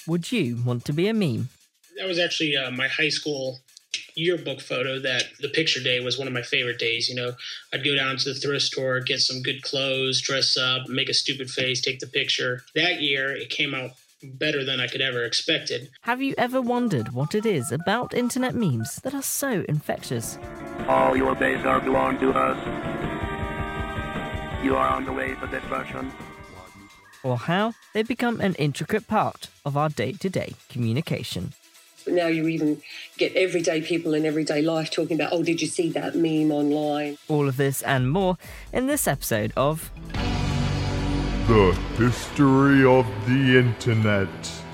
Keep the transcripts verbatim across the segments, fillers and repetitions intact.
Would you want to be a meme? That was actually uh, my high school yearbook photo. That the picture day was one of my favorite days. You know, I'd go down to the thrift store, get some good clothes, dress up, make a stupid face, take the picture. That year, it came out better than I could ever expected. Have you ever wondered what it is about internet memes that are so infectious? All your days are belong to us. You are on the way for destruction. Or how they become an intricate part of our day-to-day communication. Now you even get everyday people in everyday life talking about, oh, did you see that meme online? All of this and more in this episode of The History of the Internet.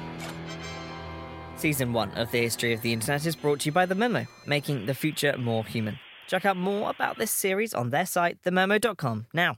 Season one of The History of the Internet is brought to you by The Memo, making the future more human. Check out more about this series on their site, the memo dot com, now.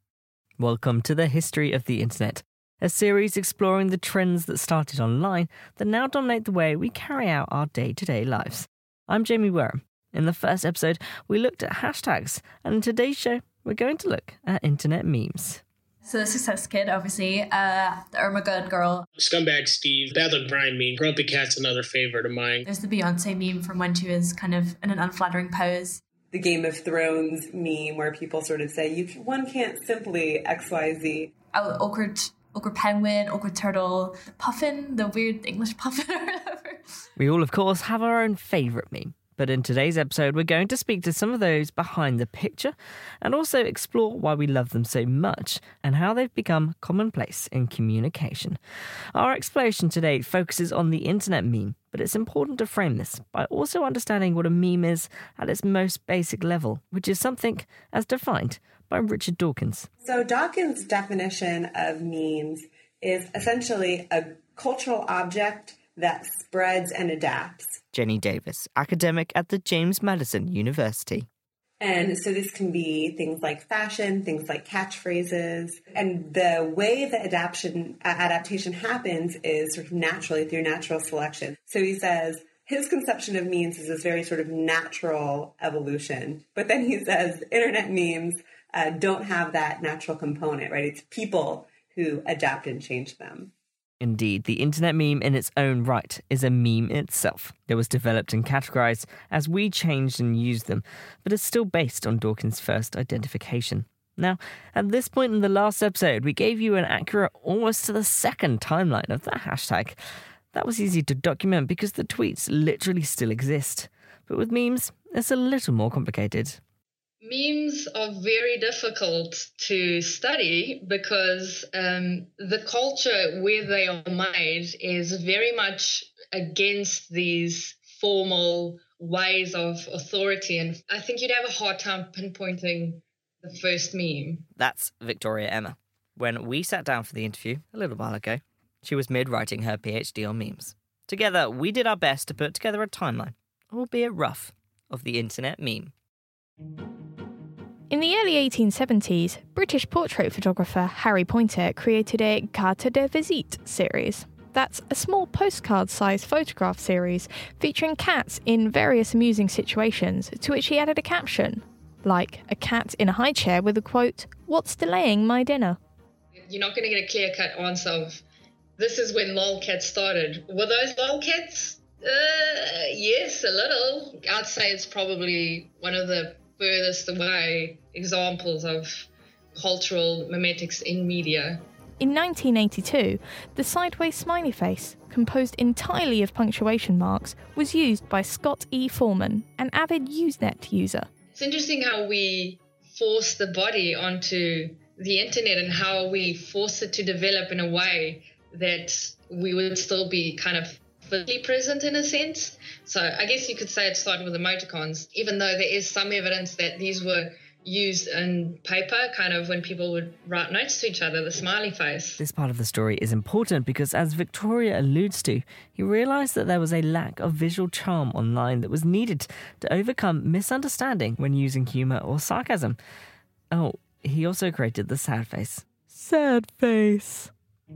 Welcome to The History of the Internet, a series exploring the trends that started online that now dominate the way we carry out our day-to-day lives. I'm Jamie Wareham. In the first episode, we looked at hashtags, and in today's show, we're going to look at internet memes. So the Success Kid, obviously, uh, the Irma Good girl. Scumbag Steve, Bad Luck Brian meme, Grumpy Cat's another favorite of mine. There's the Beyonce meme from when she was kind of in an unflattering pose. The Game of Thrones meme where people sort of say, you can, one can't simply X Y Z. Oh, awkward, awkward penguin, awkward turtle, the puffin, the weird English puffin or whatever. We all, of course, have our own favourite meme. But in today's episode, we're going to speak to some of those behind the picture and also explore why we love them so much and how they've become commonplace in communication. Our exploration today focuses on the internet meme, but it's important to frame this by also understanding what a meme is at its most basic level, which is something as defined by Richard Dawkins. So Dawkins' definition of memes is essentially a cultural object that spreads and adapts. Jenny Davis, academic at the James Madison University. And so this can be things like fashion, things like catchphrases. And the way that adaptation, adaptation happens is sort of naturally through natural selection. So he says his conception of memes is this very sort of natural evolution. But then he says internet memes uh, don't have that natural component, right? It's people who adapt and change them. Indeed, the internet meme in its own right is a meme itself. It was developed and categorized as we changed and used them, but it's still based on Dawkins' first identification. Now, at this point in the last episode, we gave you an accurate, almost to the second timeline of that hashtag. That was easy to document because the tweets literally still exist. But with memes, it's a little more complicated. Memes are very difficult to study because um, the culture where they are made is very much against these formal ways of authority. And I think you'd have a hard time pinpointing the first meme. That's Victoria Emma. When we sat down for the interview a little while ago, she was mid-writing her PhD on memes. Together, we did our best to put together a timeline, albeit rough, of the internet meme. In the early eighteen seventies, British portrait photographer Harry Pointer created a Carte de Visite series. That's a small postcard-sized photograph series featuring cats in various amusing situations, to which he added a caption, like a cat in a high chair with a quote, "What's delaying my dinner?" You're not going to get a clear-cut answer of, this is when lolcats started. Were those lolcats? Uh, yes, a little. I'd say it's probably one of the furthest away examples of cultural memetics in media. In nineteen eighty-two, the sideways smiley face, composed entirely of punctuation marks, was used by Scott E. Foreman, an avid Usenet user. It's interesting how we force the body onto the internet and how we force it to develop in a way that we would still be kind of physically present in a sense. So I guess you could say it started with emoticons, even though there is some evidence that these were used in paper, kind of when people would write notes to each other, the smiley face. This part of the story is important because, as Victoria alludes to, he realised that there was a lack of visual charm online that was needed to overcome misunderstanding when using humour or sarcasm. Oh, he also created the sad face. Sad face.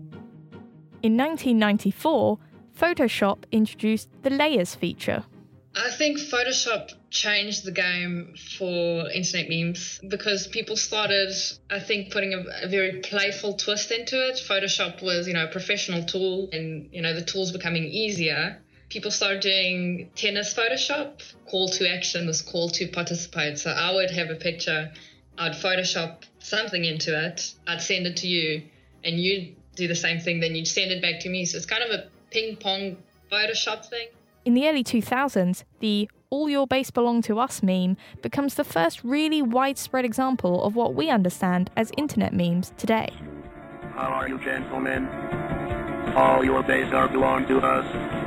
In nineteen ninety-four, Photoshop introduced the layers feature. I think Photoshop changed the game for internet memes because people started, I think, putting a, a very playful twist into it. Photoshop was, you know, a professional tool, and, you know, the tools becoming easier. People started doing tennis Photoshop. Call to action was call to participate. So I would have a picture, I'd Photoshop something into it, I'd send it to you, and you'd do the same thing, then you'd send it back to me. So it's kind of a ping-pong Photoshop thing. In the early two thousands, the "all your base belong to us" meme becomes the first really widespread example of what we understand as internet memes today. How are you, gentlemen? All your base are belong to us.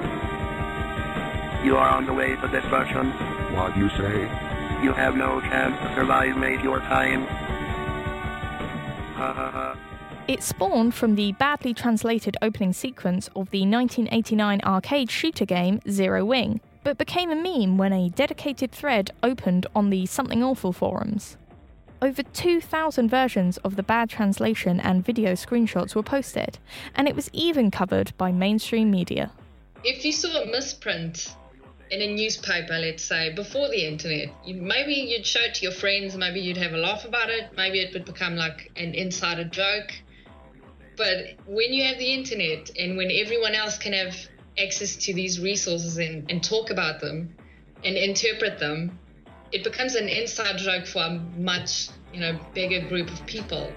You are on the way to destruction. What you say? You have no chance to survive, mate, your time. Ha ha ha. It spawned from the badly translated opening sequence of the nineteen eighty-nine arcade shooter game Zero Wing, but became a meme when a dedicated thread opened on the Something Awful forums. Over two thousand versions of the bad translation and video screenshots were posted, and it was even covered by mainstream media. If you saw a misprint in a newspaper, let's say, before the internet, you, maybe you'd show it to your friends, maybe you'd have a laugh about it, maybe it would become like an insider joke. But when you have the internet and when everyone else can have access to these resources and, and talk about them and interpret them, it becomes an inside joke for a much, you know, bigger group of people.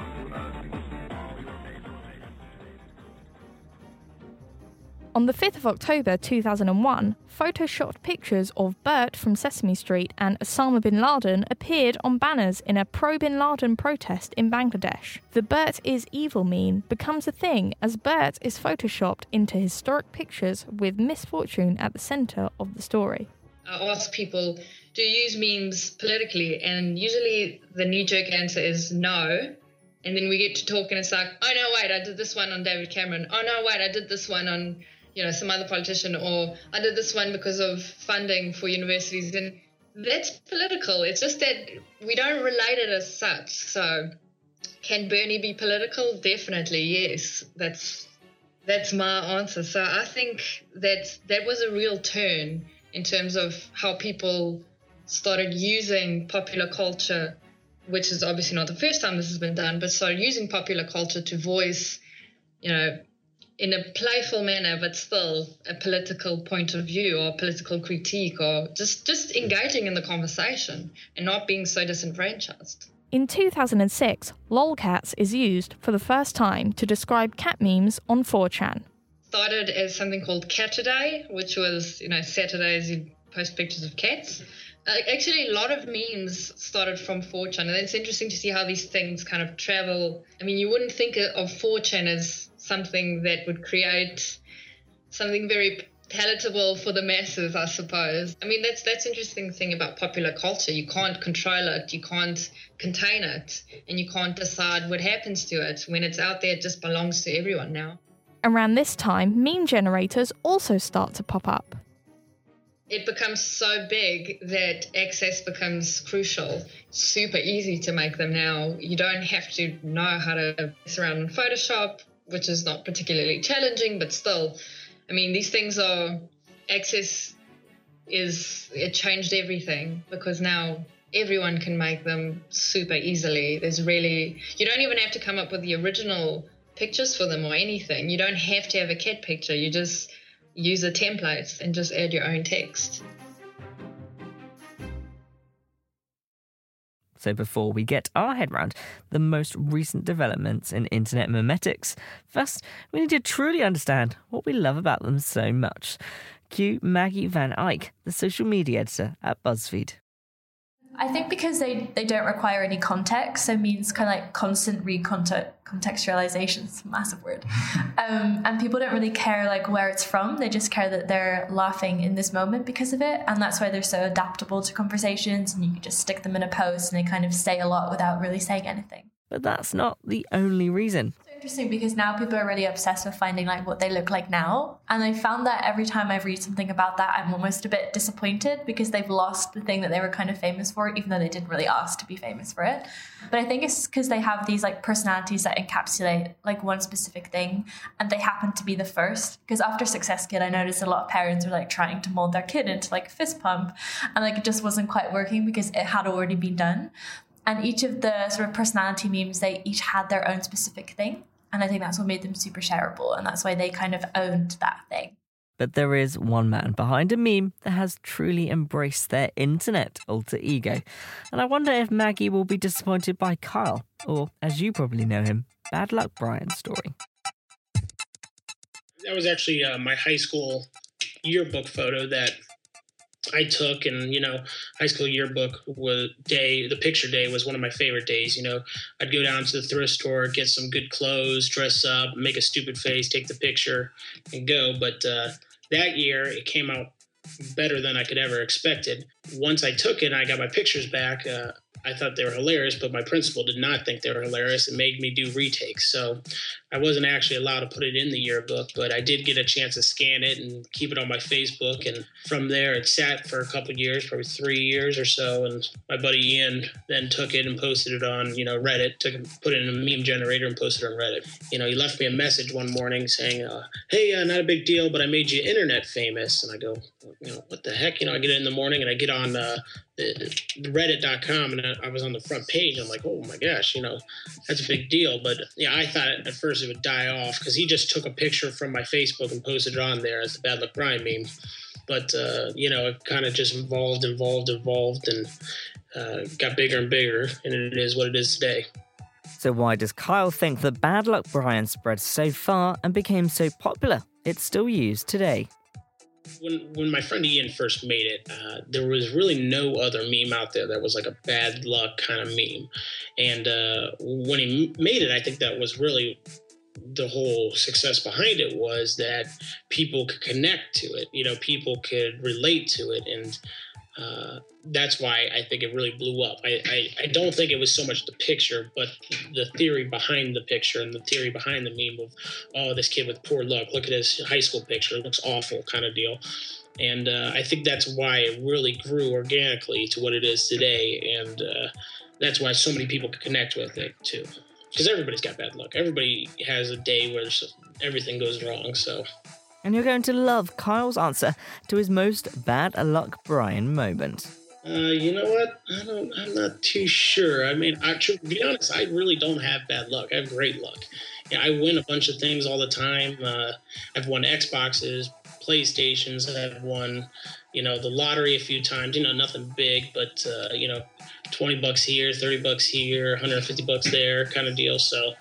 On the fifth of October two thousand one, photoshopped pictures of Bert from Sesame Street and Osama bin Laden appeared on banners in a pro-bin Laden protest in Bangladesh. The Bert is evil meme becomes a thing as Bert is photoshopped into historic pictures with misfortune at the centre of the story. I ask people, do you use memes politically? And usually the knee-jerk answer is no. And then we get to talk and it's like, oh no, wait, I did this one on David Cameron. Oh no, wait, I did this one on, you know, some other politician, or I did this one because of funding for universities. And that's political. It's just that we don't relate it as such. So can Bernie be political? Definitely, yes. That's that's my answer. So I think that that was a real turn in terms of how people started using popular culture, which is obviously not the first time this has been done, but started using popular culture to voice, you know, in a playful manner, but still a political point of view or political critique, or just, just engaging in the conversation and not being so disenfranchised. In two thousand six, lolcats is used for the first time to describe cat memes on four chan. Started as something called Cataday, which was, you know, Saturdays you'd post pictures of cats. Uh, actually, a lot of memes started from four chan, and it's interesting to see how these things kind of travel. I mean, you wouldn't think of four chan as something that would create something very palatable for the masses, I suppose. I mean, that's that's interesting thing about popular culture. You can't control it, you can't contain it, and you can't decide what happens to it. When it's out there, it just belongs to everyone now. Around this time, meme generators also start to pop up. It becomes so big that access becomes crucial. Super easy to make them now. You don't have to know how to mess around in Photoshop, which is not particularly challenging, but still, I mean, these things are, access is, it changed everything because now everyone can make them super easily. There's really, you don't even have to come up with the original pictures for them or anything. You don't have to have a cat picture. You just use a template and just add your own text. So before we get our head round the most recent developments in internet memetics, first we need to truly understand what we love about them so much. Cue Maggie Van Eyck, the social media editor at BuzzFeed. I think because they, they don't require any context, so it means kind of like constant recontextualization. It's a massive word. Um, and people don't really care like where it's from. They just care that they're laughing in this moment because of it. And that's why they're so adaptable to conversations, and you can just stick them in a post and they kind of say a lot without really saying anything. But that's not the only reason. So Interesting, because now people are really obsessed with finding like what they look like now, and I found that every time I read something about that, I'm almost a bit disappointed because they've lost the thing that they were kind of famous for, even though they didn't really ask to be famous for it. But I think it's because they have these like personalities that encapsulate like one specific thing, and they happen to be the first. Because after Success Kid, I noticed a lot of parents were like trying to mold their kid into like a fist pump, and like it just wasn't quite working because it had already been done. And each of the sort of personality memes, they each had their own specific thing. And I think that's what made them super shareable. And that's why they kind of owned that thing. But there is one man behind a meme that has truly embraced their internet alter ego. And I wonder if Maggie will be disappointed by Kyle, or, as you probably know him, Bad Luck Brian's story. That was actually uh, my high school yearbook photo that I took, and, you know, high school yearbook was day, the picture day was one of my favorite days. You know, I'd go down to the thrift store, get some good clothes, dress up, make a stupid face, take the picture and go. But uh, that year it came out better than I could ever expected. Once I took it and I got my pictures back, uh, I thought they were hilarious, but my principal did not think they were hilarious and made me do retakes. So I wasn't actually allowed to put it in the yearbook, but I did get a chance to scan it and keep it on my Facebook. And from there, it sat for a couple of years, probably three years or so. And my buddy Ian then took it and posted it on, you know, Reddit, took it, put it in a meme generator and posted it on Reddit. You know, he left me a message one morning saying, uh, hey, uh, not a big deal, but I made you internet famous. And I go, you know, what the heck? You know, I get it in the morning and I get on uh, reddit dot com, and I was on the front page. I'm like, oh my gosh, you know, that's a big deal. But yeah, I thought at first it would die off because he just took a picture from my Facebook and posted it on there as the Bad Luck Brian meme. But, uh, you know, it kind of just evolved, evolved, evolved, and uh, got bigger and bigger, and it is what it is today. So why does Kyle think that Bad Luck Brian spread so far and became so popular it's still used today? When when my friend Ian first made it, uh, there was really no other meme out there that was like a bad luck kind of meme. And uh, when he made it, I think that was really the whole success behind it, was that people could connect to it. You know, people could relate to it. And uh, that's why I think it really blew up. I, I, I don't think it was so much the picture, but the theory behind the picture and the theory behind the meme of, oh, this kid with poor luck, look at his high school picture, it looks awful kind of deal. And uh, I think that's why it really grew organically to what it is today. And uh, that's why so many people can connect with it too. Because everybody's got bad luck. Everybody has a day where everything goes wrong, so... And you're going to love Kyle's answer to his most Bad Luck Brian moment. Uh, you know what? I don't, I'm not too sure. I mean, I, to be honest, I really don't have bad luck. I have great luck. Yeah, I win a bunch of things all the time. Uh, I've won Xboxes, PlayStations. I've won, you know, the lottery a few times. You know, nothing big, but, uh, you know, twenty bucks here, thirty bucks here, one hundred fifty bucks there kind of deal. So,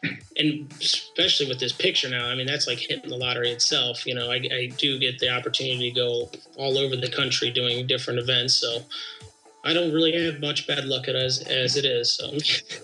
and especially with this picture now, I mean, that's like hitting the lottery itself. You know, I, I do get the opportunity to go all over the country doing different events. So I don't really have much bad luck as, as it is. So.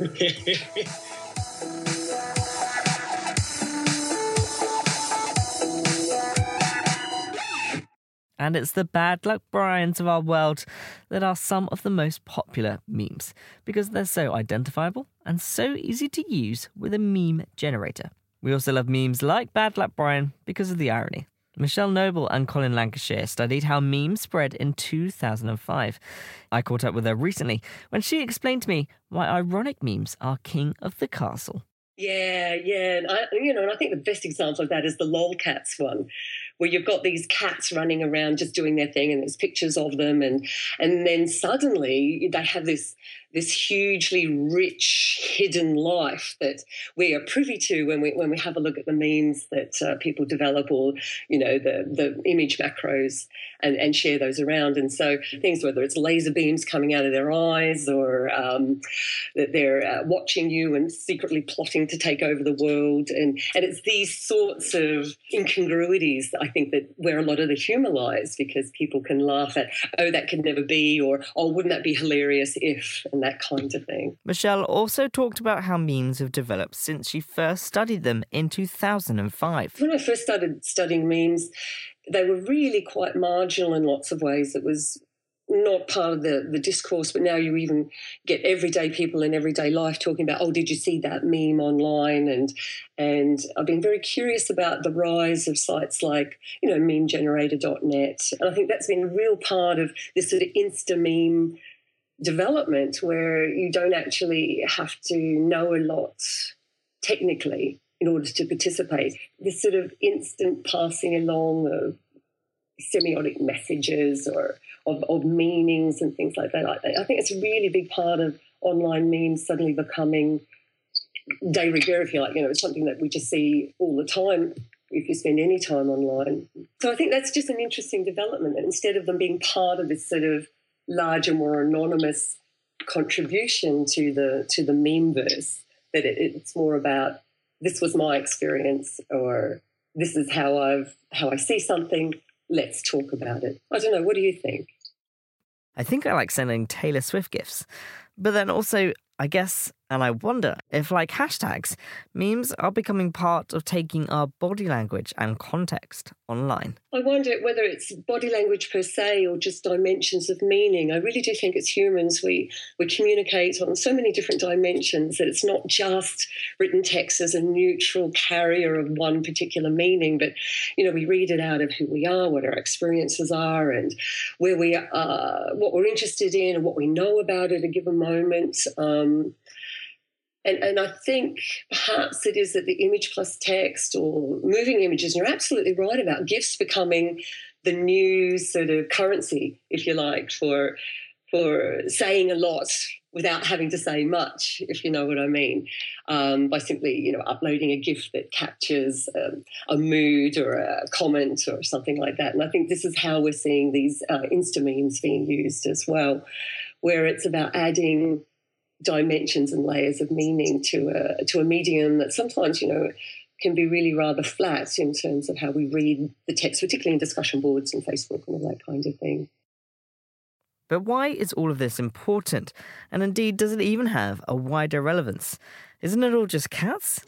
And it's the Bad Luck Brians of our world that are some of the most popular memes, because they're so identifiable and so easy to use with a meme generator. We also love memes like Bad Luck Brian because of the irony. Michelle Noble and Colin Lancashire studied how memes spread in two thousand five. I caught up with her recently when she explained to me why ironic memes are king of the castle. Yeah, yeah. And I, you know, and I think the best example of that is the lolcats one, where you've got these cats running around just doing their thing, and there's pictures of them, and and then suddenly they have this this hugely rich hidden life that we are privy to when we when we have a look at the memes that uh, people develop, or you know the the image macros, and, and share those around. And so things, whether it's laser beams coming out of their eyes, or um, that they're uh, watching you and secretly plotting to take over the world, and and it's these sorts of incongruities that I think that where a lot of the humour lies, because people can laugh at, oh, that could never be, or oh, wouldn't that be hilarious if, and that kind of thing. Michelle also talked about how memes have developed since she first studied them in two thousand five. When I first started studying memes, they were really quite marginal in lots of ways. It was not part of the, the discourse, but now you even get everyday people in everyday life talking about, oh, did you see that meme online? And and I've been very curious about the rise of sites like, you know, meme generator dot net. And I think that's been a real part of this sort of Insta meme development where you don't actually have to know a lot technically in order to participate. This sort of instant passing along of semiotic messages or of, of meanings and things like that. I, I think it's a really big part of online memes suddenly becoming de rigueur, if you like. You know, it's something that we just see all the time if you spend any time online. So I think that's just an interesting development, that instead of them being part of this sort of larger, more anonymous contribution to the to the memeverse, that it, it's more about, this was my experience, or this is how I've how I see something. Let's talk about it. I don't know. What do you think? I think I like sending Taylor Swift gifts. But then also, I guess, and I wonder if, like hashtags, memes are becoming part of taking our body language and context online. I wonder whether it's body language per se or just dimensions of meaning. I really do think as humans we, we communicate on so many different dimensions that it's not just written text as a neutral carrier of one particular meaning, but, you know, we read it out of who we are, what our experiences are, and where we are, what we're interested in and what we know about at a given moment. Um, And, and I think perhaps it is that the image plus text or moving images, and you're absolutely right about GIFs becoming the new sort of currency, if you like, for for saying a lot without having to say much, if you know what I mean, um, by simply, you know, uploading a GIF that captures um, a mood or a comment or something like that. And I think this is how we're seeing these uh, Insta memes being used as well, where it's about adding dimensions and layers of meaning to a to a medium that sometimes, you know, can be really rather flat in terms of how we read the text, particularly in discussion boards and Facebook and all that kind of thing. But why is all of this important? And indeed, does it even have a wider relevance? Isn't it all just cats?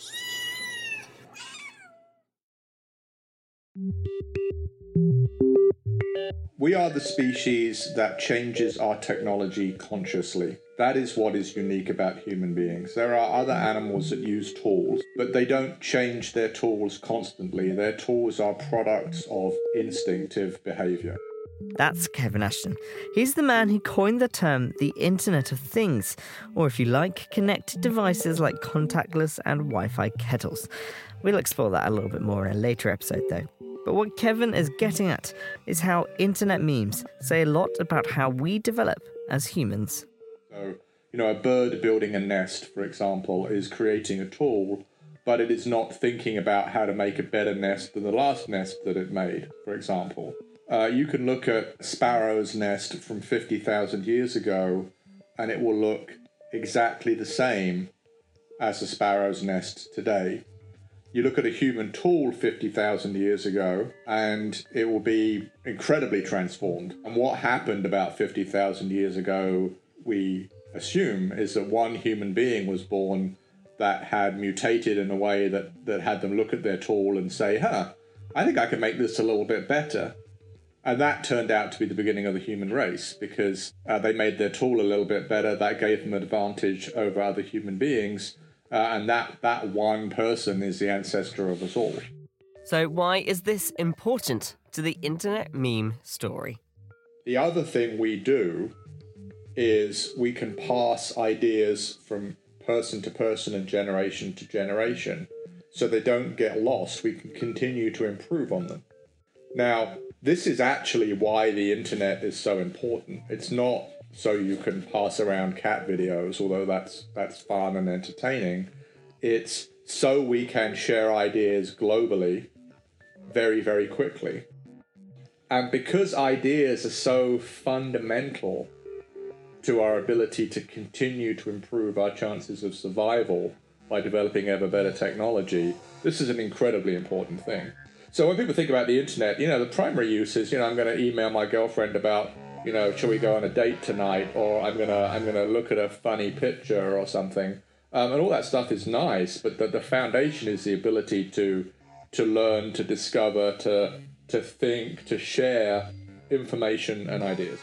We are the species that changes our technology consciously. That is what is unique about human beings. There are other animals that use tools, but they don't change their tools constantly. Their tools are products of instinctive behavior. That's Kevin Ashton. He's the man who coined the term the Internet of Things, or if you like, connected devices like contactless and Wi-Fi kettles. We'll explore that a little bit more in a later episode though. But what Kevin is getting at is how internet memes say a lot about how we develop as humans. So, you know, a bird building a nest, for example, is creating a tool, but it is not thinking about how to make a better nest than the last nest that it made, for example. Uh, you can look at a sparrow's nest from fifty thousand years ago, and it will look exactly the same as a sparrow's nest today. You look at a human tool fifty thousand years ago, and it will be incredibly transformed. And what happened about fifty thousand years ago, we assume, is that one human being was born that had mutated in a way that, that had them look at their tool and say, huh, I think I can make this a little bit better. And that turned out to be the beginning of the human race, because uh, they made their tool a little bit better. That gave them an advantage over other human beings. Uh, and that, that one person is the ancestor of us all. So why is this important to the internet meme story? The other thing we do is we can pass ideas from person to person and generation to generation, so they don't get lost. We can continue to improve on them. Now, this is actually why the internet is so important. It's not so you can pass around cat videos, although that's that's fun and entertaining. It's so we can share ideas globally very, very quickly. And because ideas are so fundamental to our ability to continue to improve our chances of survival by developing ever better technology, this is an incredibly important thing. So when people think about the internet, you know, the primary use is, you know, I'm going to email my girlfriend about, you know, shall we go on a date tonight, or I'm going to I'm going to look at a funny picture or something. Um, and all that stuff is nice, but the, the foundation is the ability to to learn, to discover, to to think, to share information and ideas.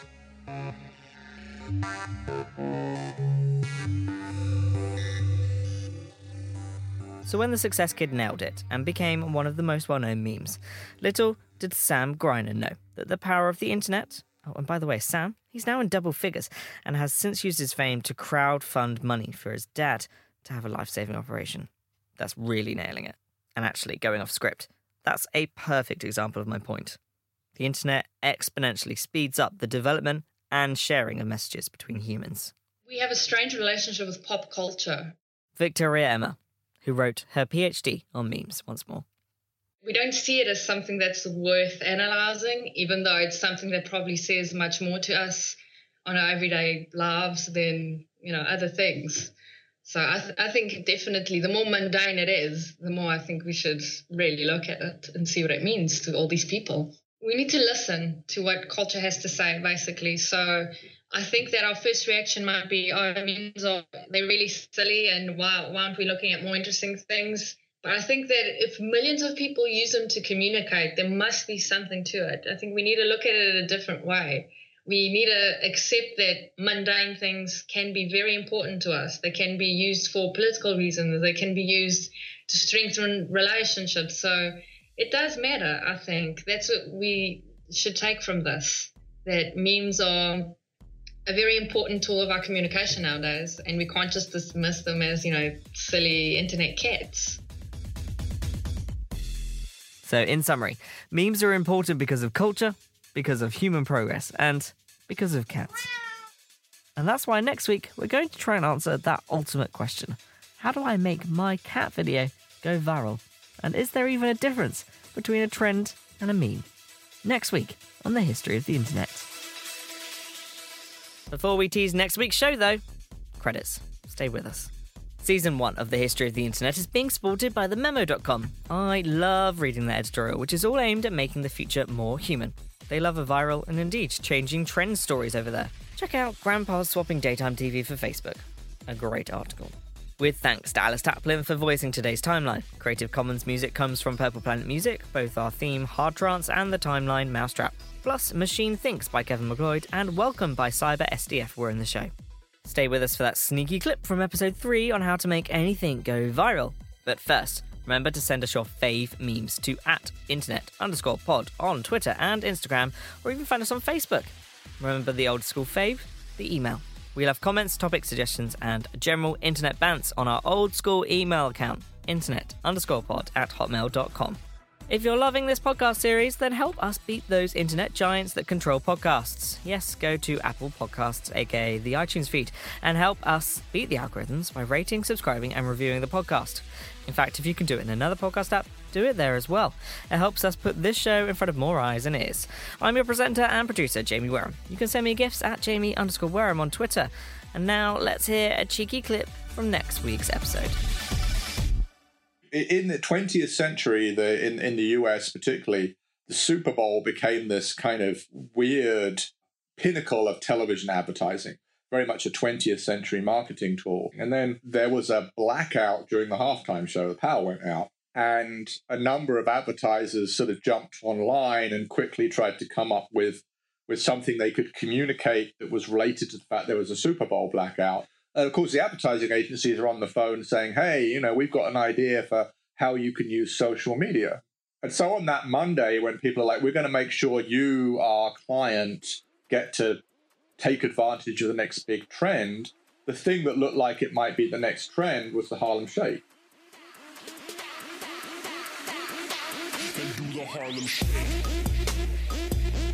So when the Success Kid nailed it and became one of the most well-known memes, little did Sam Greiner know that the power of the internet... Oh, and by the way, Sam, he's now in double figures and has since used his fame to crowdfund money for his dad to have a life-saving operation. That's really nailing it. And actually, going off script, that's a perfect example of my point. The internet exponentially speeds up the development and sharing of messages between humans. We have a strange relationship with pop culture. Victoria Emma, who wrote her PhD on memes once more. We don't see it as something that's worth analysing, even though it's something that probably says much more to us on our everyday lives than, you know, other things. So I, th- I think definitely the more mundane it is, the more I think we should really look at it and see what it means to all these people. We need to listen to what culture has to say, basically. So I think that our first reaction might be, oh, memes are they're really silly, and why, why aren't we looking at more interesting things? But I think that if millions of people use them to communicate, there must be something to it. I think we need to look at it in a different way. We need to accept that mundane things can be very important to us. They can be used for political reasons. They can be used to strengthen relationships. So it does matter, I think. That's what we should take from this, that memes are a very important tool of our communication nowadays, and we can't just dismiss them as, you know, silly internet cats. So, in summary, memes are important because of culture, because of human progress, and because of cats. And that's why next week we're going to try and answer that ultimate question. How do I make my cat video go viral? And is there even a difference between a trend and a meme? Next week on the History of the Internet. Before we tease next week's show, though, credits. Stay with us. Season one of the History of the Internet is being supported by the memo dot com. I love reading their editorial, which is all aimed at making the future more human. They love a viral and indeed changing trend stories over there. Check out Grandpa's Swapping Daytime T V for Facebook. A great article. With thanks to Alice Taplin for voicing today's timeline. Creative Commons music comes from Purple Planet Music, both our theme Hard Trance and the timeline Mousetrap. Plus Machine Thinks by Kevin McLeod and Welcome by Cyber S D F were in the show. Stay with us for that sneaky clip from episode three on how to make anything go viral. But first, remember to send us your fave memes to at internet underscore pod on Twitter and Instagram, or even find us on Facebook. Remember the old school fave? The email. We'll have comments, topic suggestions, and general internet bants on our old school email account, internet underscore pod at hotmail dot com. If you're loving this podcast series, then help us beat those internet giants that control podcasts. Yes, go to Apple Podcasts, aka the iTunes feed, and help us beat the algorithms by rating, subscribing, and reviewing the podcast. In fact, if you can do it in another podcast app, do it there as well. It helps us put this show in front of more eyes and ears. I'm your presenter and producer, Jamie Wareham. You can send me gifts at Jamie underscore Wareham on Twitter. And now let's hear a cheeky clip from next week's episode. In the twentieth century, the in, in the U S particularly, the Super Bowl became this kind of weird pinnacle of television advertising, very much a twentieth century marketing tool. And then there was a blackout during the halftime show. The power went out, and a number of advertisers sort of jumped online and quickly tried to come up with, with something they could communicate that was related to the fact there was a Super Bowl blackout. And of course, the advertising agencies are on the phone saying, hey, you know, we've got an idea for how you can use social media. And so on that Monday, when people are like, we're going to make sure you, our client, get to take advantage of the next big trend, the thing that looked like it might be the next trend was the Harlem Shake. Do the Harlem Shake.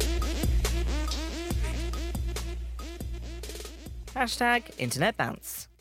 Hashtag Internet Bounce.